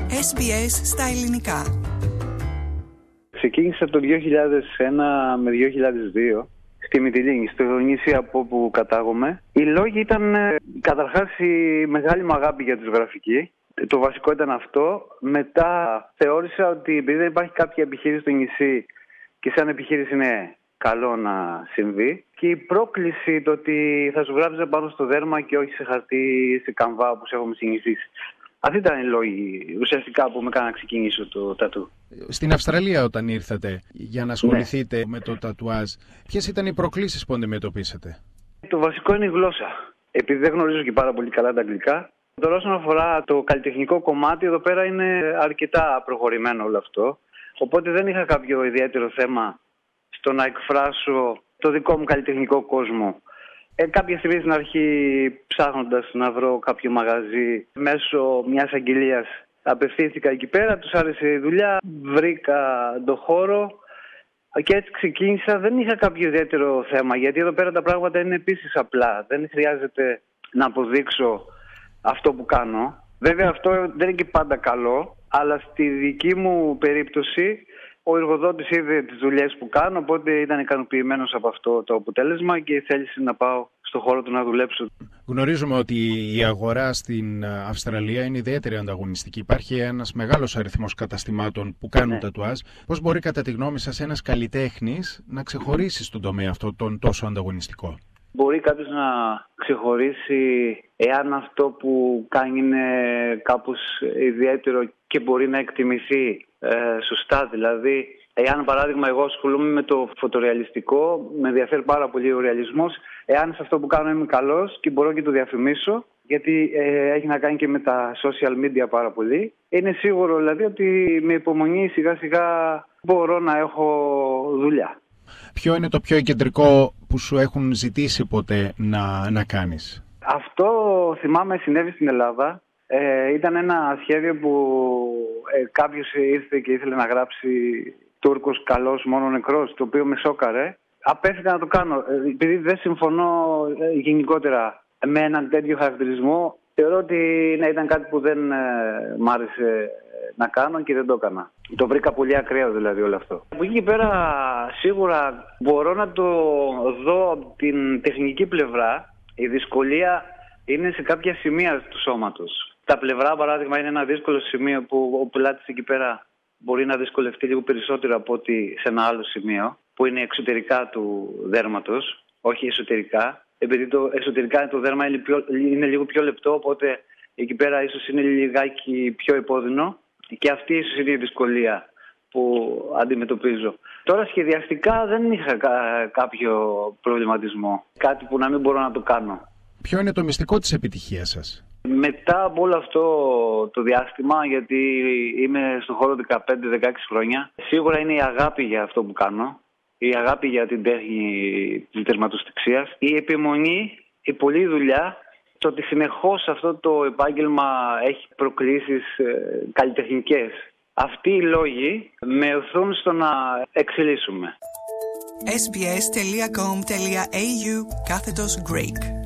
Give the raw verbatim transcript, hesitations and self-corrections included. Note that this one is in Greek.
Ες Μπι Ες στα ελληνικά. Ξεκίνησα το δύο χιλιάδες ένα με δύο χιλιάδες δύο στη Μυτιλήνη, στο νησί από όπου κατάγομαι. Οι λόγοι ήταν καταρχάς η μεγάλη μου αγάπη για τη ζωγραφική. Το βασικό ήταν αυτό. Μετά θεώρησα ότι επειδή δεν υπάρχει κάποια επιχείρηση στο νησί και σαν επιχείρηση είναι καλό να συμβεί, και η πρόκληση το ότι θα ζωγράφιζα πάνω στο δέρμα και όχι σε χαρτί, σε καμβά όπως έχουμε συνηθίσει. Αυτοί ήταν οι λόγοι ουσιαστικά που με έκαναν να ξεκινήσω το τατού. Στην Αυστραλία όταν ήρθατε για να ασχοληθείτε ναι. με το τατουάζ, ποιες ήταν οι προκλήσεις που αντιμετωπίσατε? Το βασικό είναι η γλώσσα. Επειδή δεν γνωρίζω και πάρα πολύ καλά τα αγγλικά. Τώρα όσον αφορά το καλλιτεχνικό κομμάτι, εδώ πέρα είναι αρκετά προχωρημένο όλο αυτό. Οπότε δεν είχα κάποιο ιδιαίτερο θέμα στο να εκφράσω το δικό μου καλλιτεχνικό κόσμο. Ε, κάποια στιγμή στην αρχή, ψάχνοντας να βρω κάποιο μαγαζί, μέσω μιας αγγελίας απευθύνθηκα εκεί πέρα, τους άρεσε η δουλειά, βρήκα το χώρο και έτσι ξεκίνησα. Δεν είχα κάποιο ιδιαίτερο θέμα, γιατί εδώ πέρα τα πράγματα είναι επίσης απλά. Δεν χρειάζεται να αποδείξω αυτό που κάνω. Βέβαια αυτό δεν είναι και πάντα καλό, αλλά στη δική μου περίπτωση ο εργοδότης είδε τις δουλειές που κάνω, οπότε ήταν ικανοποιημένος από αυτό το αποτέλεσμα και θέλησε να πάω στο χώρο του να δουλέψω. Γνωρίζουμε ότι η αγορά στην Αυστραλία είναι ιδιαίτερα ανταγωνιστική. Υπάρχει ένας μεγάλος αριθμός καταστημάτων που κάνουν ναι. τατουάζ. Πώς μπορεί κατά τη γνώμη σας ένας καλλιτέχνης να ξεχωρίσει στον τομέα αυτό τον τόσο ανταγωνιστικό? Μπορεί κάποιος να ξεχωρίσει εάν αυτό που κάνει είναι κάπως ιδιαίτερο και μπορεί να εκτιμηθεί ε, σωστά. Δηλαδή, εάν παράδειγμα εγώ ασχολούμαι με το φωτορεαλιστικό, με ενδιαφέρει πάρα πολύ ο ρεαλισμός, εάν σε αυτό που κάνω είμαι καλός και μπορώ και το διαφημίσω, γιατί ε, έχει να κάνει και με τα social media πάρα πολύ, είναι σίγουρο δηλαδή ότι με υπομονή σιγά σιγά μπορώ να έχω δουλειά. Ποιο είναι το πιο κεντρικό που σου έχουν ζητήσει ποτέ να, να κάνεις? Αυτό θυμάμαι συνέβη στην Ελλάδα. Ε, ήταν ένα σχέδιο που ε, κάποιος ήρθε και ήθελε να γράψει Τούρκος καλός μόνο νεκρός, το οποίο με σόκαρε. Απέφυγα να το κάνω, επειδή δεν συμφωνώ ε, γενικότερα με έναν τέτοιο χαρακτηρισμό. Θεωρώ ότι ναι, ήταν κάτι που δεν ε, μ' άρεσε να κάνω και δεν το έκανα. Το βρήκα πολύ ακραίο δηλαδή όλο αυτό. Από εκεί και πέρα σίγουρα μπορώ να το δω από την τεχνική πλευρά. Η δυσκολία είναι σε κάποια σημεία του σώματος. Τα πλευρά παράδειγμα είναι ένα δύσκολο σημείο που ο πελάτης εκεί πέρα μπορεί να δυσκολευτεί λίγο περισσότερο από ότι σε ένα άλλο σημείο που είναι εξωτερικά του δέρματος, όχι εσωτερικά. Επειδή το εσωτερικά το δέρμα είναι, πιο, είναι λίγο πιο λεπτό, οπότε εκεί πέρα ίσως είναι λιγάκι πιο επώδυνο και αυτή ίσως είναι η δυσκολία που αντιμετωπίζω. Τώρα σχεδιαστικά δεν είχα κά- κάποιο προβληματισμό, κάτι που να μην μπορώ να το κάνω. Ποιο είναι το μυστικό της επιτυχίας σας? Μετά από όλο αυτό το διάστημα, γιατί είμαι στον χώρο δεκαπέντε με δεκαέξι χρόνια, σίγουρα είναι η αγάπη για αυτό που κάνω, η αγάπη για την τέχνη της τερματοστιξίας, η επιμονή, η πολλή δουλειά, το ότι συνεχώς αυτό το επάγγελμα έχει προκλήσεις ε, καλλιτεχνικές. Αυτοί οι λόγοι με οθούν στο να εξελίσσουμε. ες μπι ες τελεία κομ τελεία έι γιου κάθετος Greek